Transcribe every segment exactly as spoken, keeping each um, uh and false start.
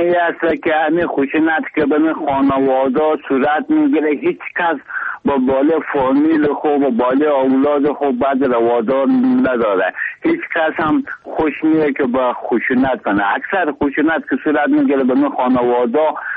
ای است که همین خشونت که به خانواده صورت میگیره، هیچ کس با بالا فامیل خوب و بالا اولاد خوب بعد روادار نداره. هیچ کس هم خوش نیه که با خشونت کنه. اکثر خشونت که صورت میگیره به خانواده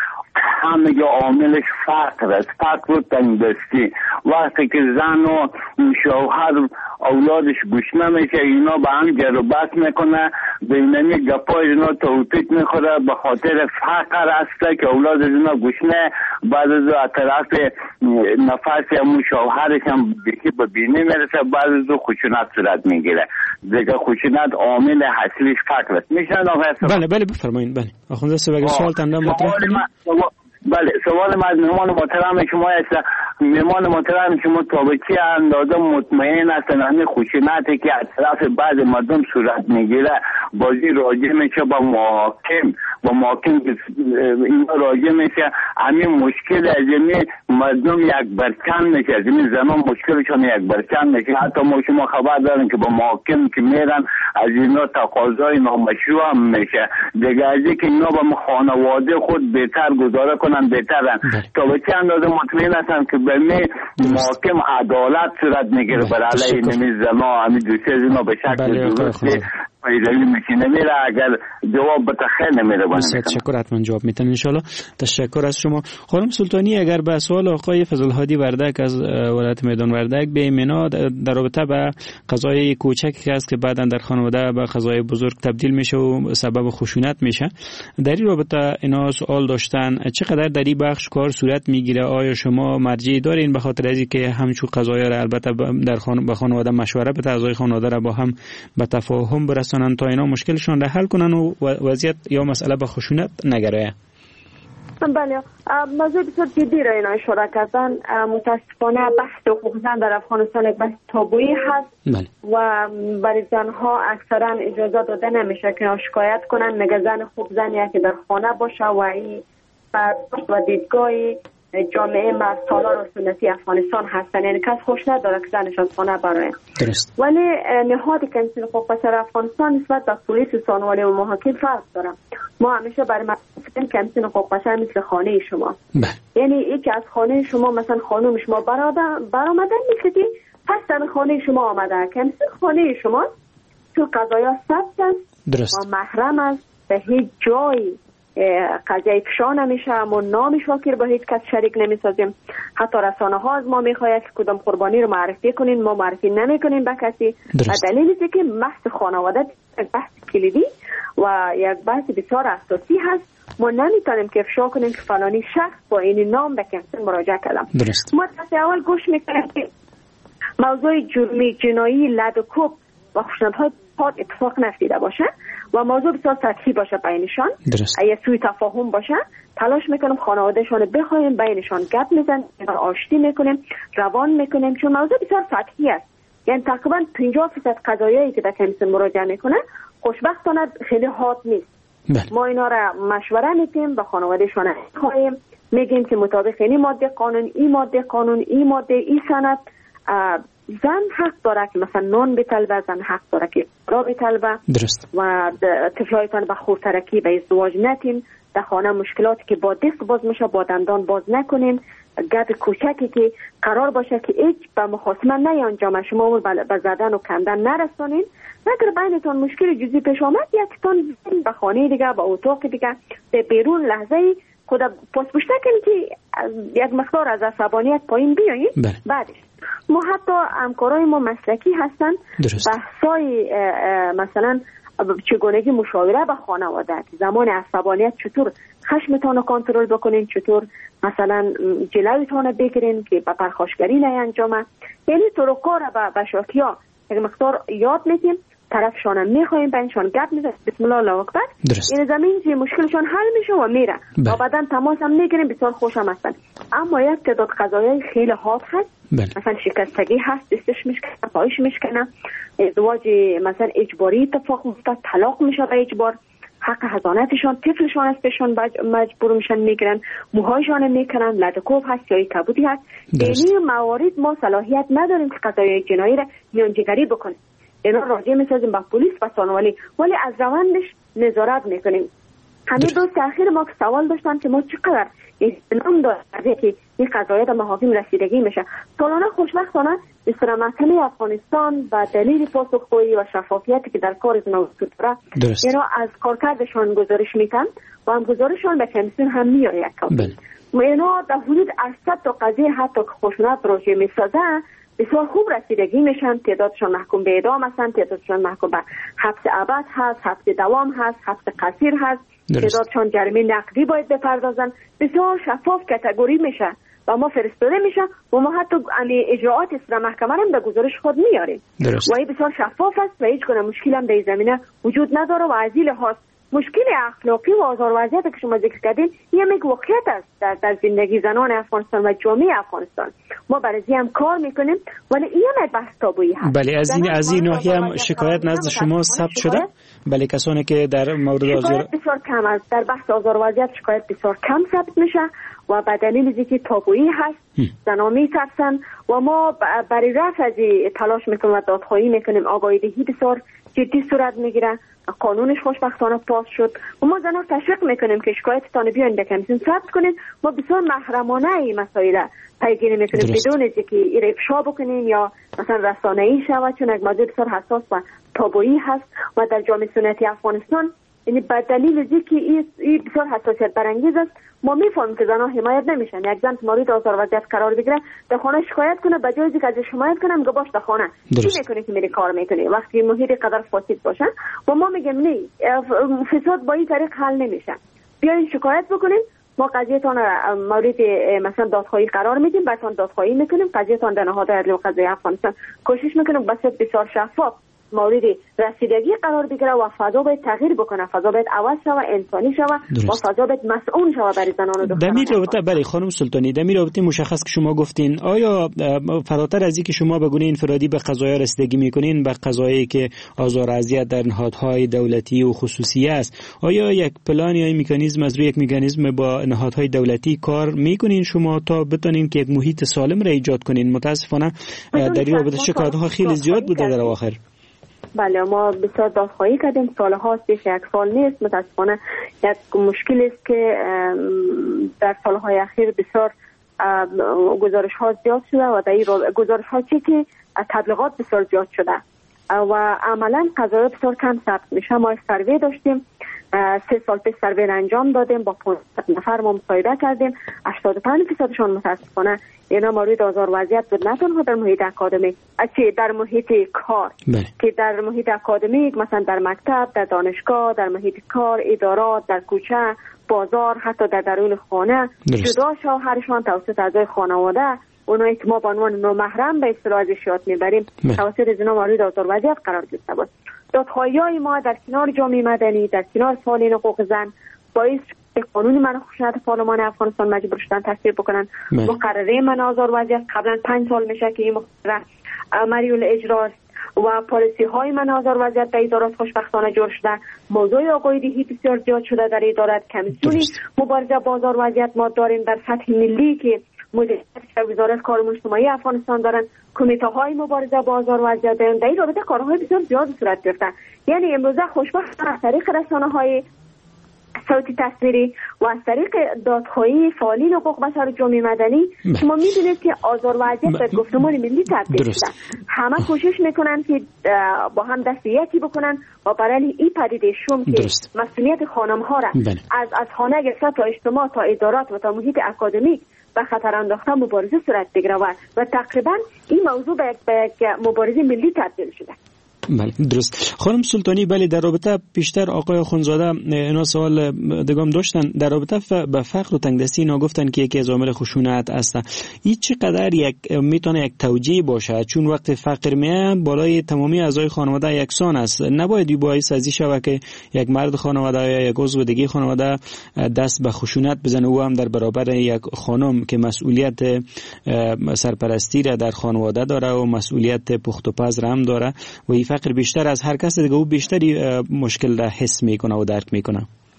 همه عاملش فقر است، فقر و تنگدستی. وقتی که زن و شوهر اولادش گوش نمیشه، اینا به هم جر و بحث میکنه، به اینمی گپای اینا توتیک میخوره به خاطر فقر است که اولاد اینا گوش نه. بعد از طرف نفس هم شوهرش هم به بینی میرسه، بعد از خشونت صورت میگیره. دیگه خشونت عامل اصلیش فقر است. میشن آقا؟ بله بله بفرمایید. بله آخوند سوال سوال تنده مطرح کنید. بله سوال من مهمان محترم شما است. مهمان محترم شما تا به چه اندازه مطمئن هستن همین خشونتی که از طرف بعض مردم صورت میگیره بازی راجع میشه با محاکم با محاکم این راجع میشه، همین مشکل از این مردم یک برکن میشه، از این زنان مشکلشون یک برکن میشه. حتی ما شما خبر داریم که با محاکم که میرن از اینا تقاضای نامشروع هم میشه. دیگه از اینکه اینا با خانواده خود بهتر گزاره کنن بهترن. تا به چه اندازه مطمئن هستن که به می محاکم عدالت صورت میگیره برای علیه نمی زمان همین دوسته از اینا به شکل درستی پیدایی میشینه میره؟ اگر جواب بتا خیلی نمیره بانه میکنم. تشکر، حتما جواب میتن انشالله. تشکر از شما خانم سلطانی. اگر به سوال آقای فضل‌الهادی وردک از ولایت میدان وردک به ایمنا در رابطه به قضای کوچکی که است که بعدا در خانواده به قضای بزرگ تبدیل میشه و سبب خشونت میشه، در این رابطه اینا سوال داشتن چقدر در این بخش کار صورت میگیره؟ آیا شما مرجعی دارین به خاطر از اینکه همچون قضایا را البته در خان... به خانواده مشوره به اعضای خانواده را با هم به تفاهم برسانن تا اینا مشکلشون را حل کنن و وضعیت یا مسئله به خشونت نگرایه؟ بله، موضوع بسیار جدی را اینا اشاره کردن. متاسفانه بحث حقوق زن در افغانستان یک بحث تابویی هست. بله. و برای زنها اکثرا اجازه داده نمیشه که شکایت کنن. میگه زن خوب زنیه که در خانه باشه و این و دیدگاهی جامعه مرسالار و سنتی افغانستان هستن، یعنی کس خوش نداره که زنش از خانه برای. درست. ولی نهاد کمیسیون حقوق بشر افغانستان نسبت به پلیس و سانوالی و محاکم فرق داره. ما همیشه برای مسئولین کمیسیون حقوق بشر مثل خانه شما، یعنی یکی از خانه شما مثلا خانم شما برآمده نیست که پس در خانه شما آمده، کمیسیون خانه شما تو قضایا ثبت است و محرم است، به هیچ جایی قضیه افشا نمیشه، ما نامش واکر با هیچ کس شریک نمیسازیم. حتی رسانه ها از ما میخواید که کدام قربانی رو معرفی کنین، ما معرفی نمیکنیم به کسی. دلیل اینه که بحث خانواده یک بحث کلیدی و یک بحث بسیار اساسی هست. ما نمیتونیم که افشا کنیم که فلانی شخص با این نام به کسی مراجعه کردم. ما دست اول گوش میکنیم که موضوع جرمی جنایی لدوکوب و خشونت‌های پاد اتفاق نفتیده باشه و موضوع بسیار سطحی باشه بینشان، اگه سوی تفاهم باشه تلاش میکنیم خانوادهشان بخوایم بینشان گپ میزنیم، آشتی میکنیم، روان میکنیم، چون موضوع بسیار سطحی است. یعنی تقریبا پنجاه درصد قضایایی که در کمیسیون مراجعه میکنه خوشبختانه خیلی حاد نیست. بله. ما اینا را مشوره میدیم، به خانوادهشان میخوایم، میگیم که مطابق این ماده قانون، این ماده قانون، این ماده این سند زن حق داره که مثلا نان بطلبه، زن حق داره که را بطلبه. درست. و طفلایتان به خورترکی به ازدواج نتین، در خانه مشکلاتی که با دست باز میشه با دندان باز نکنین، گد کوچکی که قرار باشه که هیچ به مخاصمه نیانجامه شما به زدن و کندن نرسانین. اگر بینتان مشکل جزئی پیش آمد یکتان به خانه دیگه، به اتاق دیگه، به بیرون لحظه خود پاسپشته کنید که یک مقدار از عصبانیت پایین بیایید. بعدش ما حتی همکارای ما مسلکی هستن، بحثای مثلا چگونگی مشاوره با خانواده، زمان عصبانیت چطور خشمتان رو کنترل بکنین، چطور مثلا جلویتان رو بگیرین که به پرخاشگری نیانجامه. یعنی طرقا رو به شاکیا یک مقدار یاد میدیم، طرفشان هم میخواییم بینشان گپ میزنیم، بسم الله الله اکبر، این زمین که مشکلشان حل میشه و میره و بعدا تماس هم میگیریم، بسیار خوش هم هستن. اما یک تعداد قضایای خیلی حاد هست. بله. مثلا شکستگی هست، دستش میشکنه، پایش میشکنه، ازدواج مثلا اجباری اتفاق میفته، طلاق میشه به اجبار، حق حضانتشان طفلشان است بهشان مجبور میشن میگیرن، موهایشان میکنن، لده‌کوب هست یا کبودی هست. این موارد ما صلاحیت نداریم که قضایای جنایی را میانجیگری بکنیم. اینا راجع میسازیم با پلیس و سانوالی، ولی از روندش نظارت میکنیم. همین دوست اخیر ما که سوال داشتن که ما چقدر احترام داریم که این قضايا به محاکم رسیدگی میشه. سالانه خوشبختانه بسیار مسئله افغانستان به دلیل پاسخگویی و شفافیتی که در کار وجود داره اینا از کارکردشان گزارش میتن و هم گزارششان به کمیسیون هم میاره. اینا در حدود هشتصد تا قضیه حتی که خشونت راجع میسازه بسیار خوب رسیدگی میشن. تعدادشان محکوم به اعدام هستن، تعدادشان محکوم به حبس ابد هست، حبس دوام هست، حبس قصیر هست، تعدادشان جریمه نقدی باید بپردازن. بسیار شفاف کاتگوری میشه و ما فرستاده میشه و ما حتی اجراعات در محکمه هم در گزارش خود میاریم و این بسیار شفاف است و هیچ گونه مشکل هم در زمینه وجود نداره و از این لحاظ مشکل اخلاقی و آزار و اذیتی که شما ذکر کردین یه یک واقعیت است در, در زندگی زنان افغانستان و جامعه افغانستان. ما برای هم کار میکنیم ولی این هم بحث تابویی هست. بله از این از این ناحیه هم شکایت نزد شما ثبت شده؟ بله کسانی که در مورد آزار بسیار کم است. در بحث آزار و اذیت شکایت بسیار کم ثبت میشه و به دلیل اینکه تابویی هست زنان میترسن و ما برای رفع از تلاش میکنیم و دادخواهی میکنیم. آگاهی دهی بسیار جدی صورت میگیره. قانونش خوشبختانه پاس شد و ما زنان تشویق میکنیم که شکایتتان بیاین به کمیسیون ثبت کنین. ما بسیار محرمانه این مسائل پیگیری میکنیم بدون اینکه این افشا بکنیم یا مثلا رسانه‌ای شود، چون یک موضوع بسیار حساس و تابویی هست و در جامعه سنتی افغانستان یعنی به دلیل اینکه این بسیار حساسیت برانگیز است ما میفهمیم که زنها حمایت نمیشن. یک زن مورد آزار و اذیت قرار بگیره در خانه شکایت کنه به جای اینکه از حمایت کنه میگه باش در خانه چی میکنه که میری کار میکنی وقتی محیط قدر فاسد باشه و ما میگیم نه فساد با این طریق حل نمیشه. بیاین شکایت بکنین ما قضیهتان مورد مثلا دادخواهی قرار میدیم بعدتان دادخواهی میکنیم قضیهتان در نهاد عدل و قضایی افغانستان کوشش میکنیم بسیار بسیار شفاف مورد رسیدگی قرار بگیره و فضا باید تغییر بکنه، فضا باید عوض شوه، انسانی شوه و فضا باید مسئول شوه برای زنان و دختران. در رابطه بله خانم سلطانی در رابطه مشخص که شما گفتین آیا فراتر از اینکه شما به گونه انفرادی به قضایا رسیدگی میکنین به قضایی که آزار و اذیت در نهادهای دولتی و خصوصی است آیا یک پلان یا مکانیزم از روی یک مکانیزم با نهادهای دولتی کار میکنین شما تا بتونین که یک محیط سالم را ایجاد کنین؟ متاسفانه در این رابطه شکایت ها خیلی زیاد بوده در اواخر. بله ما بسیار دادخواهی کردیم سال هاست بیش یک سال نیست. متاسفانه یک مشکل است که در سالهای اخیر بسیار گزارش ها زیاد شده و در این گزارش ها چی که تبلیغات بسیار زیاد شده و عملا قضایا بسیار کم ثبت میشه. ما سروی داشتیم سه سال پیش سروی انجام دادیم با پانصد نفر ما مصاحبه کردیم هشتاد و پنج درصدشان متاسفانه اینا مورد آزار و اذیت بود نه تنها در محیط اکادمیک چه در محیط کار بله. که در محیط اکادمیک مثلا در مکتب در دانشگاه در محیط کار ادارات در کوچه بازار حتی در درون خانه جدا شوهرشان توسط اعضای خانواده اونایی که ما به عنوان نامحرم به اصطلاح ازش یاد میبریم توسط از اینا مورد آزار و اذیت قرار گرفته بود. دادخواهی‌های ما در کنار جامعه مدنی در کنار فعالین حقوق زن باعث قانون منع خشونت پارلمان افغانستان مجبور شدن تصویب بکنن. مقرره منع آزار و اذیت قبلا پنج سال میشه که این مقرره مریول اجرا و پالیسی های منع آزار و اذیت در ادارات خوشبختانه جور شده. موضوع آگاهی دهی بسیار زیاد شده در ادارات. کمیسیونی مبارزه با آزار و اذیت ما داریم در سطح ملی که مدیریت وزارت کار اجتماعی افغانستان دارن. کمیته های مبارزه با آزار و اذیت دارن. در این رابطه کارهای بسیار زیاد صورت گرفته. یعنی امروزه خوشبختانه از طریق رسانه‌های صوتی تصویری و از طریق دادخواهی فعالین حقوق بشر و جامعه مدنی شما می‌بینید که آزار و اذیت به گفتمان ملی تبدیل شده. همه کوشش میکنن که با هم دست یکی بکنن و برای این پدیده شوم که مسئولیت خانم‌ها را بله. از از خانه گرفته تا اجتماع تا ادارات و تا محیط اکادمیک به خطر انداخته مبارزه صورت بگیره و, و تقریبا این موضوع به یک مبارزه ملی تبدیل شده. بله درست. خانم سلطانی بله در رابطه بیشتر آقای خونزاده اینا سوال دگام داشتن در رابطه به فقر و تنگدستی اینا گفتن که یکی از عوامل خشونت است. این چقدر یک میتونه یک توجیه باشه چون وقت فقر میه بالای تمامی اعضای خانواده یکسان است نباید باعث ازی شوه که یک مرد خانواده یا یک عضو دیگه خانواده دست به خشونت بزنه او هم در برابر یک خانم که مسئولیت سرپرستی را در خانواده داره و مسئولیت پخت و پز هم داره و این فقر بیشتر از هر کس دیگه او بیشتری مشکل را حس میکنه و درک میکنه.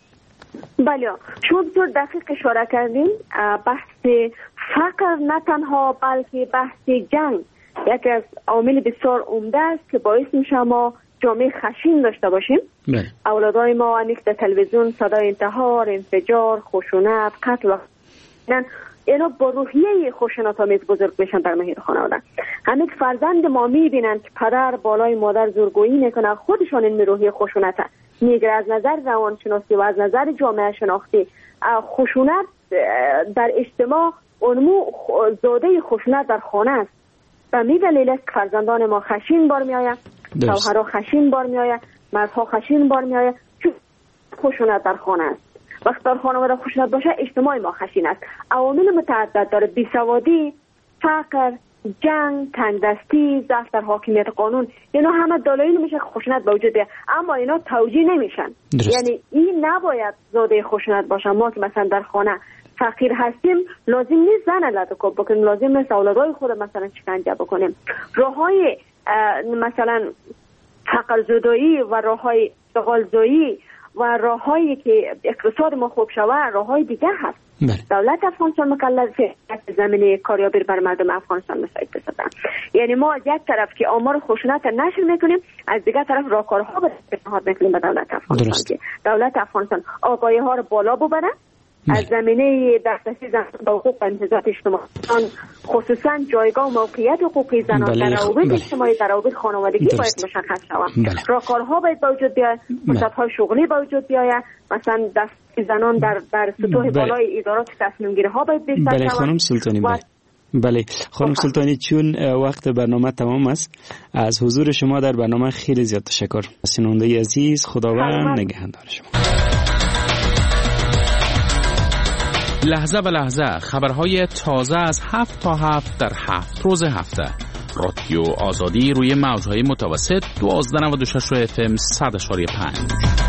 بله شما بسیار دقیق اشاره کردین. بحث فقر نه تنها بلکه بحث جنگ یکی از عوامل بسیار عمده است که باعث میشه ما جامعه خشین داشته باشیم. بله. اولادای ما انیک در تلویزیون صدای انتحار، انفجار، خشونت، قتل و اینا با روحیه خشونت‌آمیز بزرگ میشن در محیط خانواده. همین فرزند ما میبینن که پدر بالای مادر زورگویی میکنه، خودشان این روحیه خشونت میگیره. از نظر روانشناسی و از نظر جامعه شناختی خشونت در اجتماع اونمو زاده خشونت در خانه است و می دلیل است که فرزندان ما خشین بار میآید، شوهرها خشین بار میآید، مردها خشین بار میآید، چون خشونت در خانه است. وقتی در خانواده خشونت باشه اجتماع ما خشین است. عوامل متعدد داره، بیسوادی، فقر، جنگ، تنگدستی، ضعف در حاکمیت قانون، اینا همه دلایل میشه که خشونت به وجود بیاد، اما اینا توجیه نمیشن. یعنی این نباید زاده خشونت باشه. ما که مثلا در خانه فقیر هستیم لازم نیست زن لدکوب بکنیم، لازم نیست اولادای خود مثلا شکنجه بکنیم. راههای مثلا حقل زدایی و راههای اشتغال زایی و راههایی که اقتصاد ما خوب شود راههای دیگر هست. بله. دولت افغانستان مکلفه زمینه کاریابی بر مردم افغانستان مساعد بسازن. یعنی ما از یک طرف که آمار خشونت نشر میکنیم، از دیگر طرف راهکارها به پیشنهاد میکنیم به دولت افغانستان که دولت افغانستان آگاهی ها رو بالا ببره. از زمینه دسترسی زنان به حقوق و امتیازات اجتماعی، خصوصا جایگاه و موقعیت حقوقی زنان در روابط اجتماعی، در روابط خانوادگی باید مشخص شود. راهکارها باید به وجود بیاید، فرصت‌های شغلی به وجود بیاید، مثلا دسترسی زنان در در سطوح بالای ادارات تصمیم گیری ها باید بیشتر شود. بله خانم سلطانی. بله بله خانم سلطانی، چون وقت برنامه تمام است، از حضور شما در برنامه خیلی زیاد تشکر. شنونده عزیز، خداوند نگهدار شما. لحظه به لحظه خبرهای تازه از هفت تا هفت در هفت روز هفته. رادیو آزادی روی موجهای متوسط دوازده و نود و شش اف ام صد و پنج.